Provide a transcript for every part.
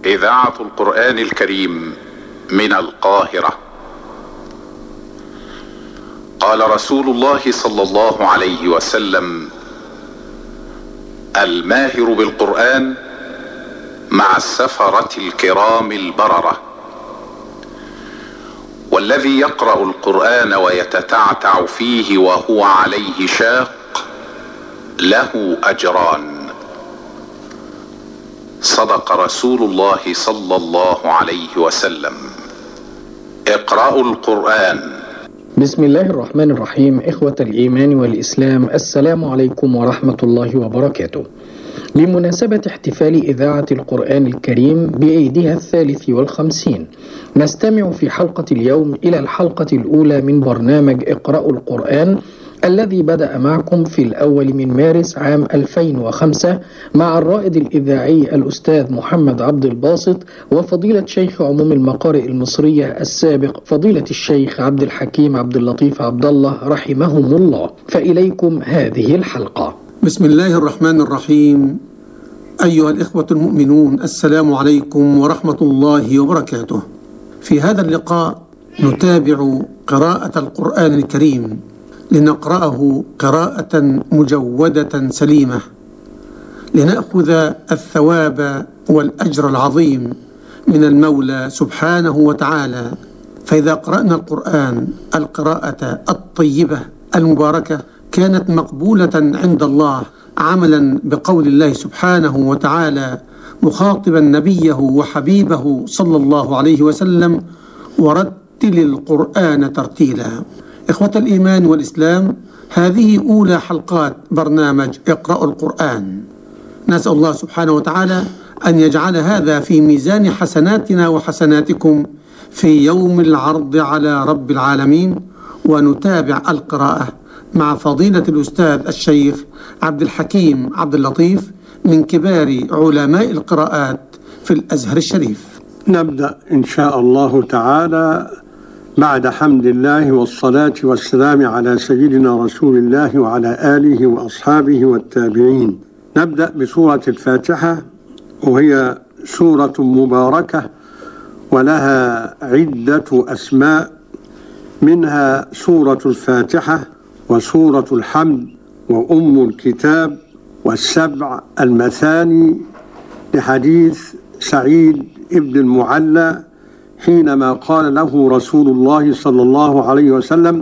إذاعة القرآن الكريم من القاهرة. قال رسول الله صلى الله عليه وسلم: الماهر بالقرآن مع السفرة الكرام البررة، والذي يقرأ القرآن ويتتعتع فيه وهو عليه شاق له أجران. صدق رسول الله صلى الله عليه وسلم. اقرأوا القرآن. بسم الله الرحمن الرحيم. إخوة الإيمان والإسلام، السلام عليكم ورحمة الله وبركاته. بمناسبة احتفال إذاعة القرآن الكريم بعيدها 53، نستمع في حلقة اليوم إلى الحلقة الأولى من برنامج اقرأوا القرآن، الذي بدأ معكم في الأول من مارس عام 2005 مع الرائد الإذاعي الأستاذ محمد عبد الباسط وفضيلة شيخ عموم المقارئ المصرية السابق فضيلة الشيخ عبد الحكيم عبد اللطيف عبد الله رحمهم الله. فإليكم هذه الحلقة. بسم الله الرحمن الرحيم. أيها الإخوة المؤمنون، السلام عليكم ورحمة الله وبركاته. في هذا اللقاء نتابع قراءة القرآن الكريم، لنقرأه قراءة مجودة سليمة، لنأخذ الثواب والأجر العظيم من المولى سبحانه وتعالى. فإذا قرأنا القرآن القراءة الطيبة المباركة كانت مقبولة عند الله، عملا بقول الله سبحانه وتعالى مخاطبا نبيه وحبيبه صلى الله عليه وسلم: ورتل القرآن ترتيلا. إخوة الإيمان والإسلام، هذه أولى حلقات برنامج اقرأوا القرآن. نسأل الله سبحانه وتعالى أن يجعل هذا في ميزان حسناتنا وحسناتكم في يوم العرض على رب العالمين. ونتابع القراءة مع فضيلة الأستاذ الشيخ عبد الحكيم عبد اللطيف من كبار علماء القراءات في الأزهر الشريف. نبدأ إن شاء الله تعالى بعد حمد الله والصلاة والسلام على سيدنا رسول الله وعلى آله وأصحابه والتابعين. نبدأ بسورة الفاتحة، وهي سورة مباركة ولها عدة أسماء، منها سورة الفاتحة وسورة الحمد وأم الكتاب والسبع المثاني، لحديث سعيد ابن المعلى حينما قال له رسول الله صلى الله عليه وسلم: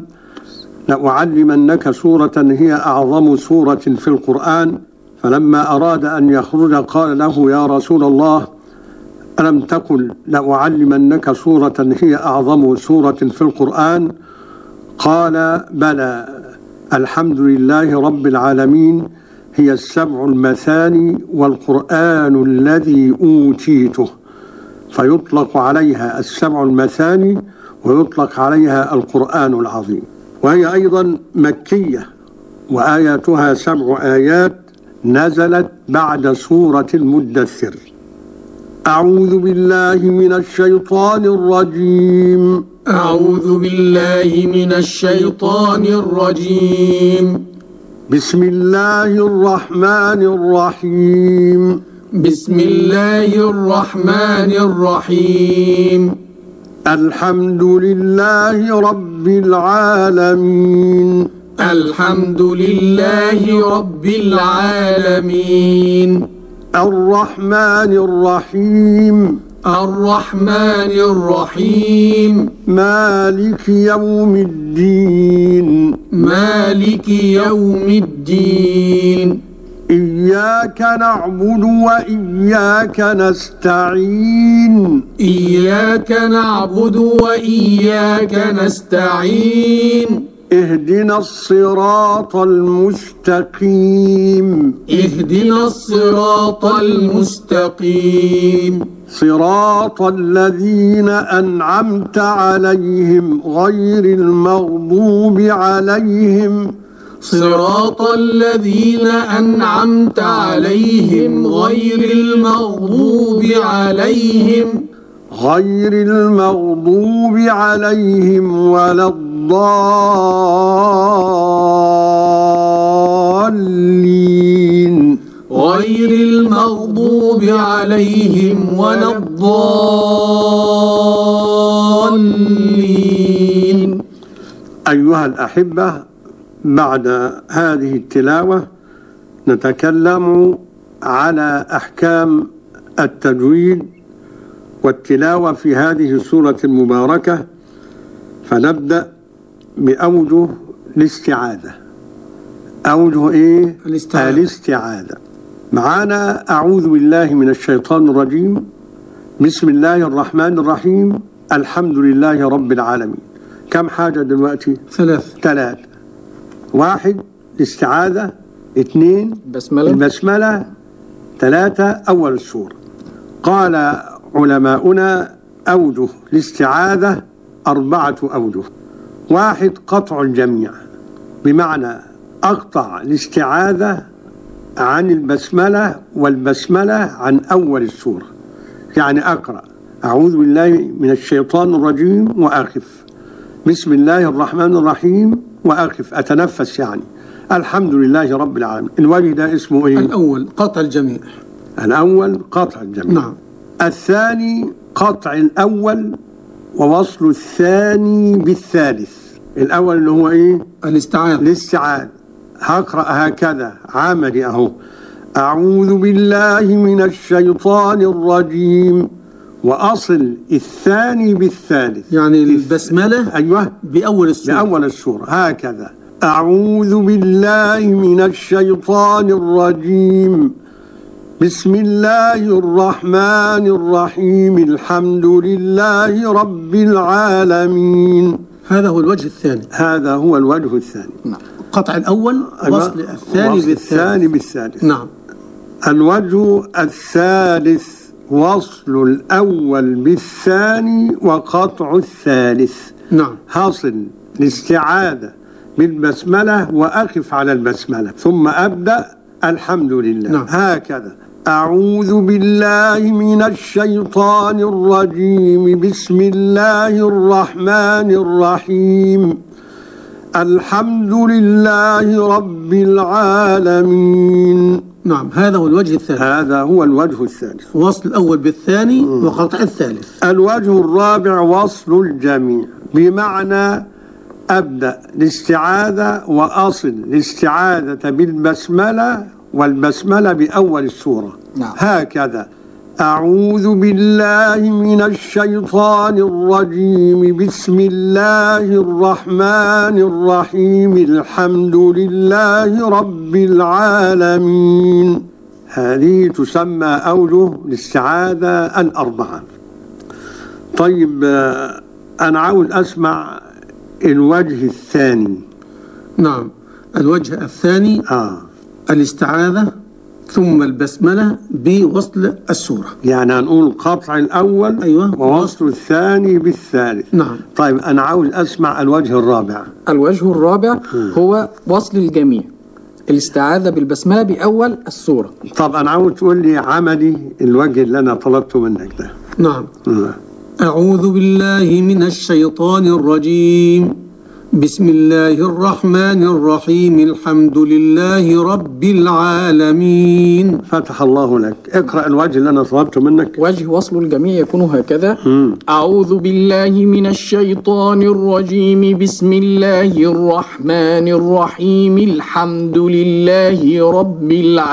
لأعلمنك سورة هي أعظم سورة في القرآن. فلما أراد أن يخرج قال له: يا رسول الله، ألم تقل لأعلمنك سورة هي أعظم سورة في القرآن؟ قال: بلى، الحمد لله رب العالمين، هي السبع المثاني والقرآن الذي أوتيته. فيطلق عليها السبع المثاني ويطلق عليها القرآن العظيم. وهي أيضا مكية، وآياتها 7 آيات، نزلت بعد سورة المدثر. أعوذ بالله من الشيطان الرجيم. أعوذ بالله من الشيطان الرجيم. بسم الله الرحمن الرحيم. بسم الله الرحمن الرحيم. الحمد لله رب العالمين. الحمد لله رب العالمين. الرحمن الرحيم. الرحمن الرحيم. مالك يوم الدين. مالك يوم الدين. إياك نعبد وإياك نستعين. إياك نعبد وإياك نستعين. اهدنا الصراط المستقيم. اهدنا الصراط المستقيم. صراط الذين أنعمت عليهم غير المغضوب عليهم. صراط الذين أنعمت عليهم غير المغضوب عليهم ولا الضالين. غير المغضوب عليهم ولا الضالين. أيها الأحبة، بعد هذه التلاوة نتكلم على أحكام التجويد والتلاوة في هذه السورة المباركة، فنبدأ بأوجه الاستعاذة. أوجه إيه؟ الاستعاذة. معانا أعوذ بالله من الشيطان الرجيم، بسم الله الرحمن الرحيم، الحمد لله رب العالمين. كم حاجة دلوقتي؟ ثلاث. 1 الاستعاذة، 2 البسملة، 3 أول السورة. قال علماؤنا أوجه الاستعاذة 4 أوجه. 1 قطع الجميع، بمعنى أقطع الاستعاذة عن البسملة والبسملة عن أول السورة، يعني أقرأ أعوذ بالله من الشيطان الرجيم وأخف، بسم الله الرحمن الرحيم وأخف، أتنفس، يعني الحمد لله رب العالمين. الوجه ده اسمه إيه؟ الأول قطع الجميع. الأول قطع الجميع. نعم. الثاني قطع الأول ووصل الثاني بالثالث. الأول اللي هو إيه؟ الاستعاذة. هقرأ هكذا عملي أهو: أعوذ بالله من الشيطان الرجيم، وأصل الثاني بالثالث، يعني البسملة أيوة بأول السورة هكذا: أعوذ بالله من الشيطان الرجيم، بسم الله الرحمن الرحيم، الحمد لله رب العالمين. هذا هو الوجه الثاني. نعم. قطع الأول، وصل الثاني بالثالث. نعم. الوجه الثالث وصل الأول بالثاني وقطع الثالث. نعم. حاصل الاستعاذة بالبسملة وأقف على البسملة ثم أبدأ الحمد لله. نعم. هكذا: أعوذ بالله من الشيطان الرجيم، بسم الله الرحمن الرحيم، الحمد لله رب العالمين. نعم. هذا هو الوجه الثالث. وصل الأول بالثاني وقطع الثالث. الوجه الرابع وصل الجميع، بمعنى أبدأ الاستعاذة وأصل الاستعاذة بالبسملة والبسملة بأول السورة. نعم. هكذا: أعوذ بالله من الشيطان الرجيم، بسم الله الرحمن الرحيم، الحمد لله رب العالمين. هذه تسمى أوجه الاستعاذة 4. طيب، أنا عاوز أسمع الوجه الثاني. نعم. الوجه الثاني الاستعاذة ثم البسملة بوصل السورة، يعني هنقول قطع الأول، أيوة، ووصل الثاني بالثالث. نعم. طيب، أنا عاوز أسمع الوجه الرابع. الوجه الرابع هو وصل الجميع، الاستعاذة بالبسملة بأول السورة. طب أنا عاوز تقول لي عملي الوجه اللي أنا طلبته منك ده. نعم. أعوذ بالله من الشيطان الرجيم، بسم الله الرحمن الرحيم، الحمد لله رب العالمين. فتح الله لك. اقرأ الوجه اللي أنا طلبته منك. وجه وصل الجميع يكون هكذا: أعوذ بالله من الشيطان الرجيم، بسم الله الرحمن الرحيم، الحمد لله رب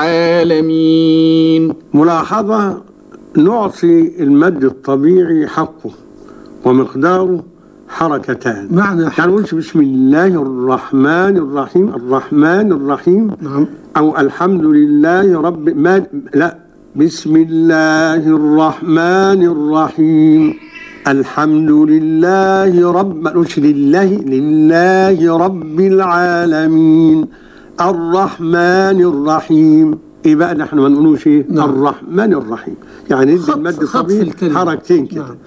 العالمين. ملاحظة: نعطي المد الطبيعي حقه ومقداره حركتان. معنى يعني نقولش بسم الله الرحمن الرحيم. نعم. أو الحمد لله رب لا، بسم الله الرحمن الرحيم، الحمد لله رب، ما نقولش لله رب العالمين، الرحمن الرحيم. إيه بقى نحن ما نقولوش إيه؟ نعم. الرحمن الرحيم، يعني ندي المد الطبيعي حركتين كده. نعم.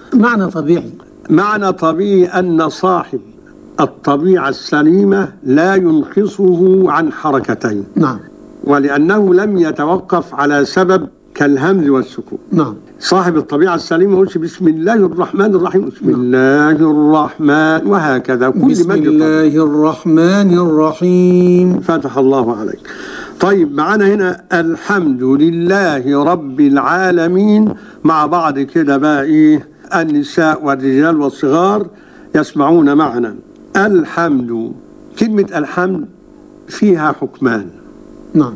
معنى طبيعي أن صاحب الطبيعة السليمة لا ينقصه عن حركتين. نعم. ولأنه لم يتوقف على سبب كالهمز والسكون. نعم. صاحب الطبيعة السليمة يقولش بسم الله الرحمن الرحيم، بسم الله الرحمن، وهكذا كل بسم الله الرحمن الرحيم. فتح الله عليك. طيب معانا هنا الحمد لله رب العالمين، مع بعض كده بقى ايه النساء والرجال والصغار يسمعون معنا. الحمد، كلمة الحمد فيها حكمان. نعم.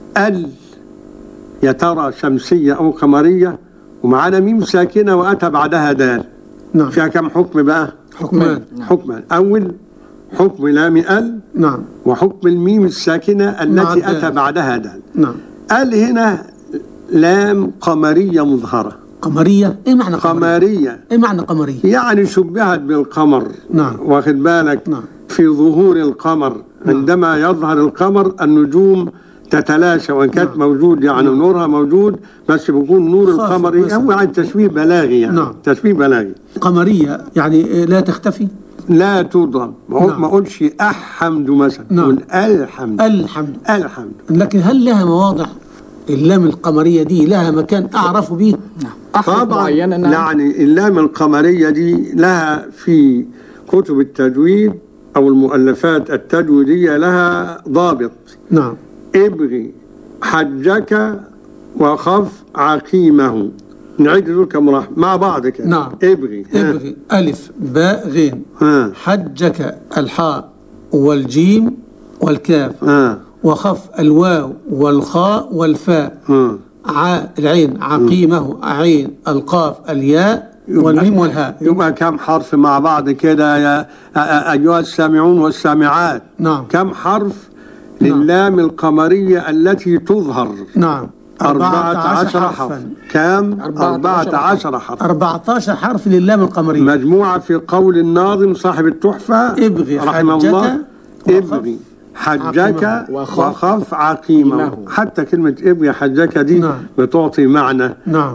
يا ترى شمسية أو قمرية، ومعانا ميم ساكنة وأتى بعدها دال. نعم. فيها كم حكم بقى؟ حكمان. حكمان. أول حكم لام نعم. وحكم الميم الساكنة التي أتى بعدها دال. نعم. هنا لام قمرية مظهرة. قمرية؟ ايه معنى قمرية؟ ايه معنى قمرية؟ يعني شبهت بالقمر. نعم. واخد بالك؟ نعم. في ظهور القمر. نعم. عندما يظهر القمر النجوم تتلاشى، وان كانت موجود يعني نورها موجود، بس بيكون نور القمر هو عن تشبيه بلاغي يعني. نعم. تشبيه بلاغي. قمرية يعني لا تختفي؟ لا تضرب. نعم. ما اقولش احمد مثلا. نعم. قول الحمد. الحمد. لكن هل لها مواضع اللام القمرية دي لها مكان أعرف به؟ طبعا يعني اللام القمرية دي لها في كتب التجويد أو المؤلفات التجويدية لها ضابط. نعم. ابغي حجك وخف عقيمه. نعيد دول كم مع بعض كده. نعم. ابغي ألف باء غين. حجك الحاء والجيم والكاف. وخف الواو والخاء والفاء. العين عقيمه عين القاف الياء والميم والهاء. يبقى كم حرف مع بعض كده يا أيها السامعون والسامعات؟ نعم. كم حرف للام القمرية التي تظهر؟ نعم. 14 حرف. كم؟ 14 حرف. 14 حرف للام القمرية. مجموعة في قول الناظم صاحب التحفة ابغي رحمه الله. ابغي حجك وخف عقيمه. حتى كلمة ابغي حجك دي نعم. بتعطي معنى نعم.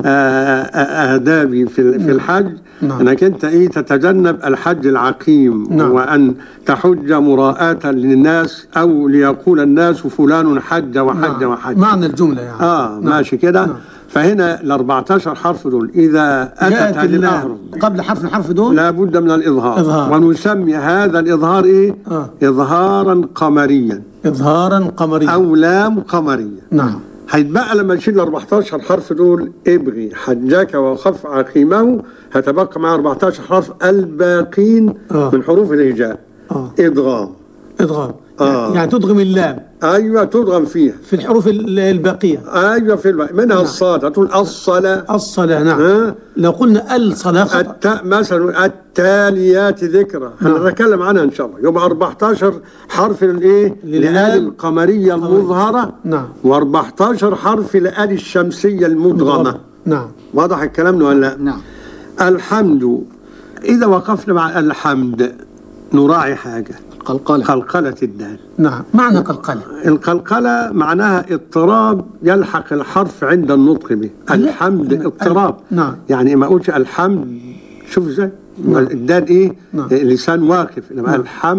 آدابي في الحج. نعم. انك انت تتجنب الحج العقيم. نعم. وان تحج مراءة للناس، او ليقول الناس فلان حج وحج. نعم. وحج معنى الجملة يعني. نعم. ماشي كده. نعم. فهنا ال 14 حرف دول إذا أتت هذه الأحرف قبل حرف الحرف دول لا بد من الإظهار. ونسمي هذا الإظهار إظهارا قمريا. إظهارا قمريا أو لام قمرية. نعم. هيتبقى لما نشيل ال 14 حرف دول ابغي حجك وخف عقيمه، هتبقى مع 14 حرف الباقين من حروف الهجاء. إدغام. يعني تدغم اللام. ايوه تدغم فيها في الحروف الباقيه. ايوه في منها. نعم. الصاد هتقول الصلاه. نعم. لو قلنا الصلاه مثلا التاليات ذكرى. نعم. هنتكلم عنها ان شاء الله. يبقى 14 حرف للآل القمريه المظهره. نعم. و14 حرف للآل الشمسيه المدغمه. نعم. واضح الكلام ولا لا؟ نعم. الحمد، اذا وقفنا مع الحمد نراعي حاجه. قلقلة الدال. نعم. معنى قلقلة؟ القلقلة معناها اضطراب يلحق الحرف عند النطق به. الحمد اضطراب. نعم. يعني ما اقولش الحمد، شوف ازاي الدال نعم. اللسان واقف. انما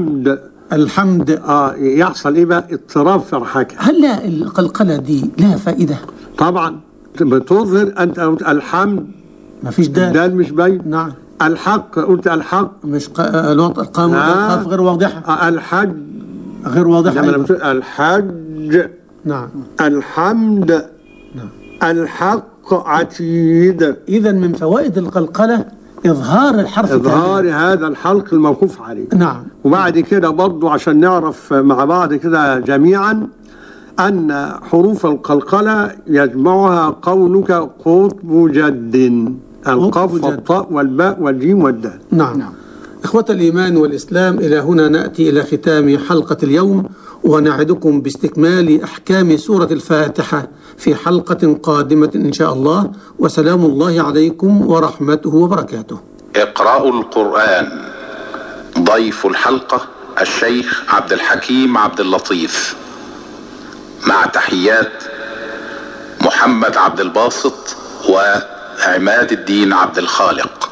الحمد يحصل بقى اضطراب في الحركة. هل القلقلة دي لها فائدة؟ طبعا بتظهر انت الحمد ما فيش دال. الدال مش باين. نعم. الحق قلت الحق مش القام والقاف غير واضحة. الحج غير واضحة. لما بتقول الحج. نعم. الحمد. نعم. الحق عتيد. إذا من فوائد القلقلة إظهار الحرف، إظهار هذا الحلق الموقوف عليه. نعم. وبعد كده برضو عشان نعرف مع بعض كده جميعا أن حروف القلقلة يجمعها قولك قطب جد. القاف والطاء والباء والجيم والدال. نعم. إخوة الإيمان والإسلام، إلى هنا نأتي إلى ختام حلقة اليوم، ونعدكم باستكمال أحكام سورة الفاتحة في حلقة قادمة إن شاء الله، وسلام الله عليكم ورحمته وبركاته. اقرأوا القرآن. ضيف الحلقة الشيخ عبد الحكيم عبد اللطيف، مع تحيات محمد عبد الباسط وعماد الدين عبد الخالق.